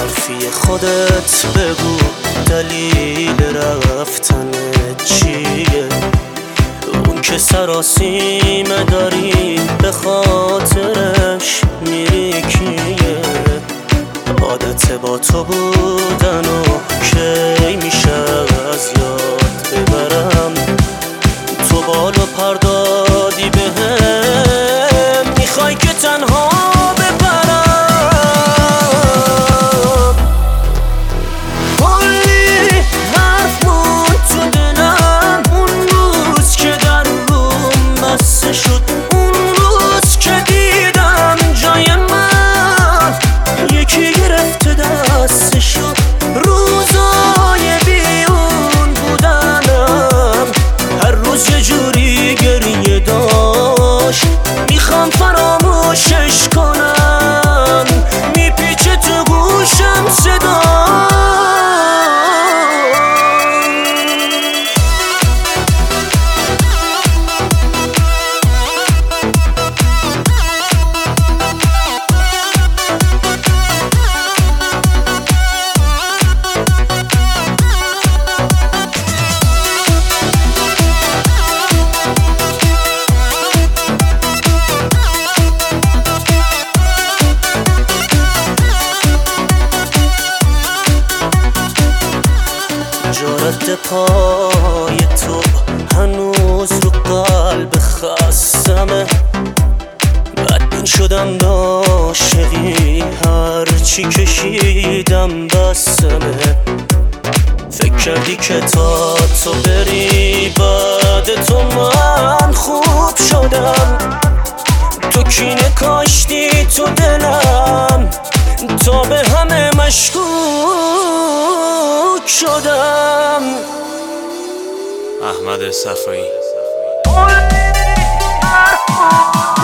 حرفی خودت بگو دلیل رفتن چیه؟ اون که سراسیمه داری به خاطرش میری کیه؟ عادت با تو بودن و کی میشه از یاد ببرم؟ تو بالو پردادی بهم میخوای که تنها فراموشش کنم میپیچه تو گوشم صدا رد پای تو هنوز رو قلب خستمه، بدبین شدم عاشقی هرچی کشیدم بسمه. فکر کردی که تا تو بری بعد تو من خوب شدم، تو کینه کاشتی تو دلم تا به همه مشکوک شدم. احمد صفایی